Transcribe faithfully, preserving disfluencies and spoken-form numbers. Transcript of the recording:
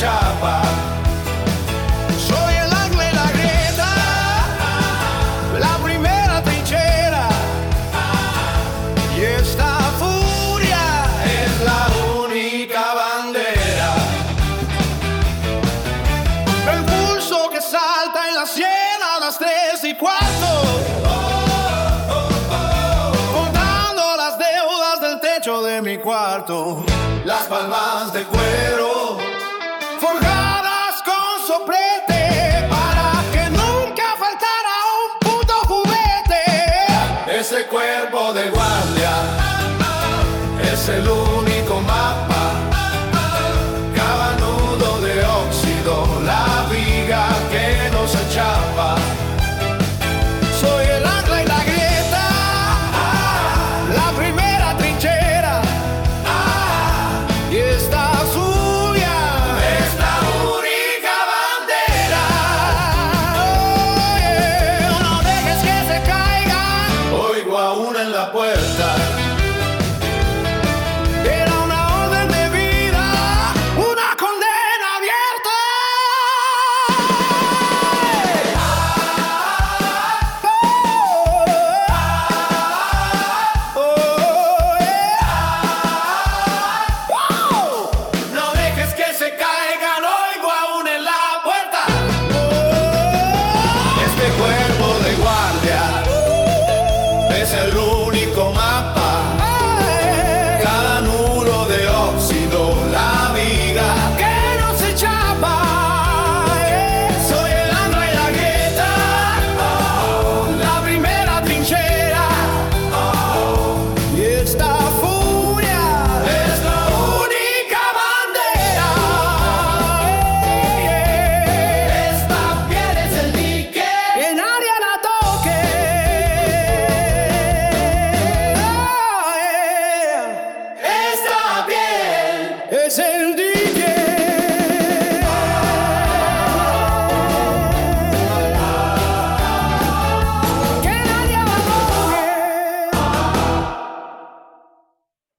chapa. Soy el ancla y la grieta, la primera trinchera, y esta furia es la única bandera. El pulso que salta en la sien a las tres y cuarto, contando las deudas del techo de mi cuarto. Las palmas de cuero forjadas con soplete para que nunca faltara un puto juguete. Ese cuerpo de guardia es el